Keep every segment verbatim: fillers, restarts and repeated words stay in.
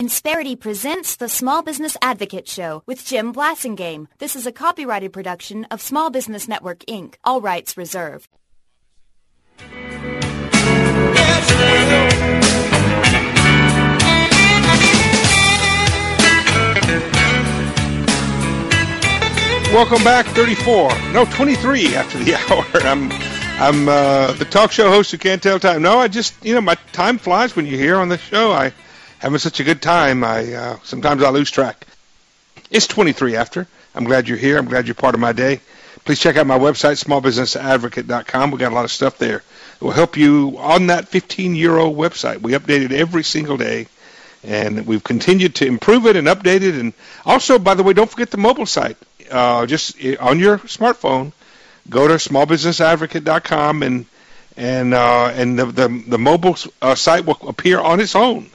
Insperity presents the Small Business Advocate Show with Jim Blasingame. This is a copyrighted production of Small Business Network, Incorporated. All rights reserved. Welcome back. thirty-four, no, twenty-three after the hour. I'm, I'm uh, the talk show host who can't tell time. No, I just, you know, my time flies when you're here on the show. I having such a good time. I uh, sometimes I lose track. It's twenty-three after. I'm glad you're here. I'm glad you're part of my day. Please check out my website, small business advocate dot com. We got a lot of stuff there that will help you on that fifteen-year-old website. We update it every single day, and we've continued to improve it and update it. And also, by the way, don't forget the mobile site. Uh, just on your smartphone, go to small business advocate dot com, and and uh, and the the, the mobile uh, site will appear on its own,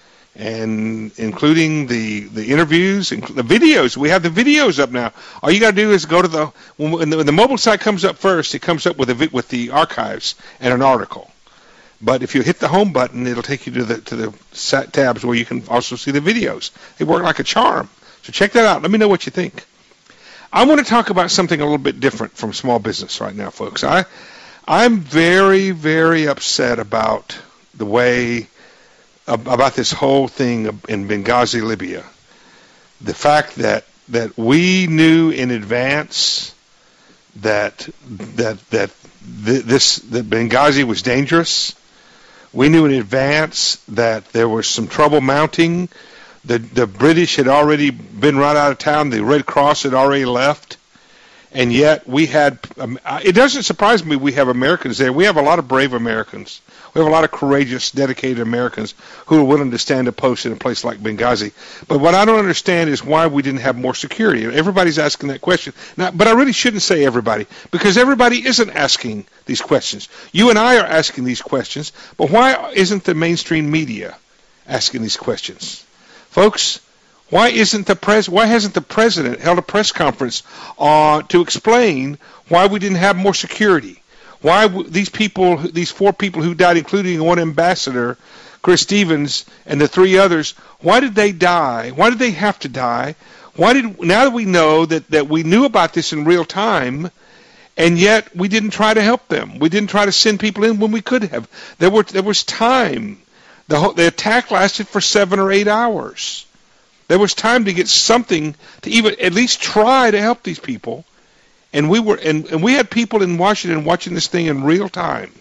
and including the the interviews, the videos. We have the videos up now. All you got to do is go to the when the, when the mobile site comes up first, it comes up with a with the archives and an article. But if you hit the home button, it'll take you to the to the set tabs where you can also see the videos. They work like a charm. So check that out. Let me know what you think. I want to talk about something a little bit different from small business right now, folks. I, I'm very, very upset about the way, about this whole thing in Benghazi, Libya. The fact that, that we knew in advance that that that this that Benghazi was dangerous. We knew in advance that there was some trouble mounting. The the British had already been run out of town. The Red Cross had already left. And yet we had, um, it doesn't surprise me we have Americans there. We have a lot of brave Americans. We have a lot of courageous, dedicated Americans who are willing to stand a post in a place like Benghazi. But what I don't understand is why we didn't have more security. Everybody's asking that question. Now, but I really shouldn't say everybody, because everybody isn't asking these questions. You and I are asking these questions, but why isn't the mainstream media asking these questions? Folks, why isn't the pres? Why hasn't the president held a press conference uh, to explain why we didn't have more security? Why w- these people, these four people who died, including one ambassador, Chris Stevens, and the three others, why did they die? Why did they have to die? Why did now that we know that, that we knew about this in real time, and yet we didn't try to help them? We didn't try to send people in when we could have. There were there was time. The, whole, the attack lasted for seven or eight hours. There was time to get something to even at least try to help these people, and we were and, and we had people in Washington watching this thing in real time.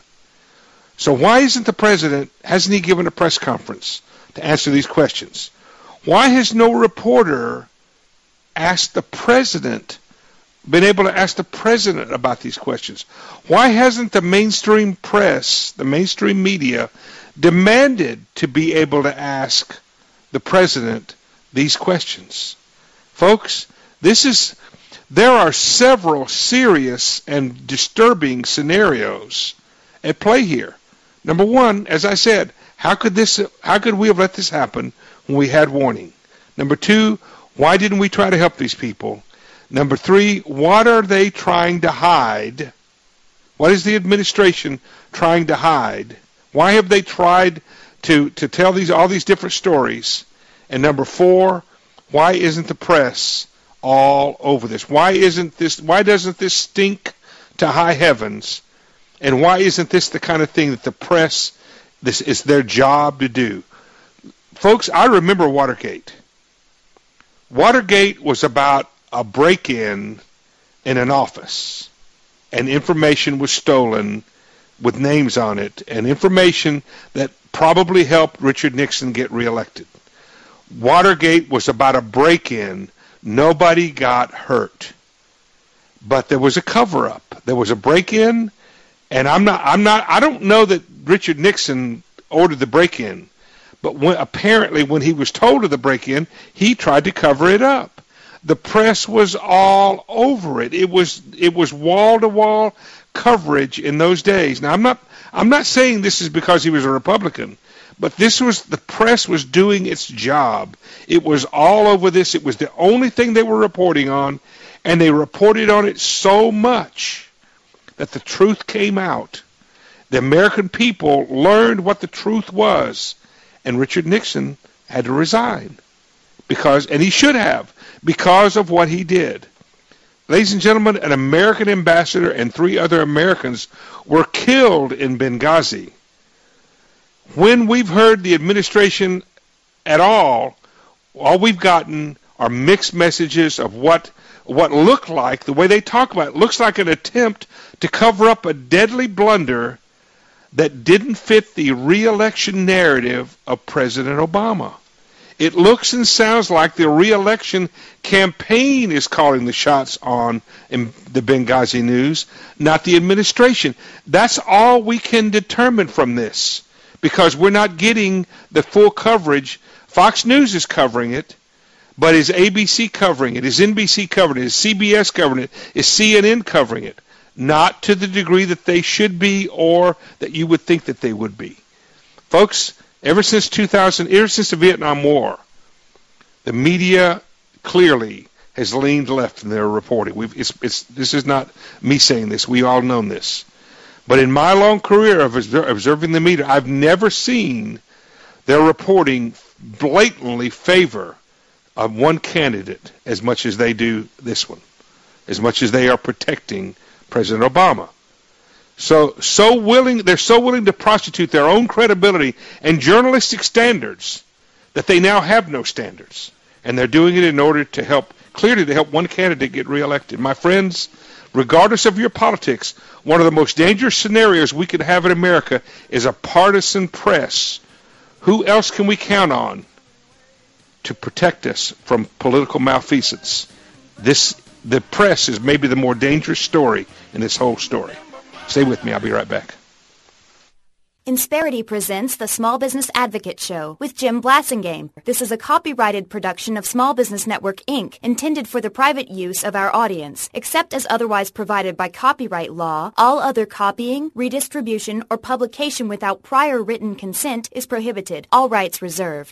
So why isn't the president? Hasn't he given a press conference to answer these questions? Why has no reporter asked the president? Been able to ask the president about these questions? Why hasn't the mainstream press, the mainstream media, demanded to be able to ask the president these questions? Folks, this is there are several serious and disturbing scenarios at play here. Number one, as I said, how could this how could we have let this happen when we had warning? Number two, why didn't we try to help these people? Number three, what are they trying to hide? What is the administration trying to hide? Why have they tried to, to tell these all these different stories? And number four, why isn't the press all over this? Why isn't this? Why doesn't this stink to high heavens? And why isn't this the kind of thing that the press, this is their job to do? Folks, I remember Watergate. Watergate was about a break-in in an office, and information was stolen with names on it, and information that probably helped Richard Nixon get reelected. Watergate was about a break-in. Nobody got hurt. But there was a cover-up. There was a break-in, and I'm not, I'm not, I don't know that Richard Nixon ordered the break-in, but when, apparently when he was told of the break-in, he tried to cover it up. The press was all over it. It was, it was wall-to-wall coverage in those days. Now I'm not I'm not saying this is because he was a Republican, but this was the press was doing its job. It was all over this. It was the only thing they were reporting on, and they reported on it so much that the truth came out. The American people learned what the truth was, and Richard Nixon had to resign because, and he should have, because of what he did. Ladies and gentlemen, an American ambassador and three other Americans were killed in Benghazi. When we've heard the administration at all, all we've gotten are mixed messages of what what looked like, the way they talk about it, looks like an attempt to cover up a deadly blunder that didn't fit the re-election narrative of President Obama. It looks and sounds like the re-election campaign is calling the shots on in the Benghazi news, not the administration. That's all we can determine from this, because we're not getting the full coverage. Fox News is covering it, but is A B C covering it? Is N B C covering it? Is C B S covering it? Is C N N covering it? Not to the degree that they should be or that you would think that they would be. Folks, ever since two thousand, ever since the Vietnam War, the media clearly has leaned left in their reporting. We've, it's, it's, this is not me saying this. We all know this. But in my long career of observing the media, I've never seen their reporting blatantly favor of one candidate as much as they do this one, as much as they are protecting President Obama. So, so willing, they're so willing to prostitute their own credibility and journalistic standards that they now have no standards. And they're doing it in order to help, clearly to help one candidate get reelected. My friends, regardless of your politics, one of the most dangerous scenarios we could have in America is a partisan press. Who else can we count on to protect us from political malfeasance? This, the press is maybe the more dangerous story in this whole story. Stay with me. I'll be right back. Insperity presents the Small Business Advocate Show with Jim Blasingame. This is a copyrighted production of Small Business Network, Incorporated, intended for the private use of our audience. Except as otherwise provided by copyright law, all other copying, redistribution, or publication without prior written consent is prohibited. All rights reserved.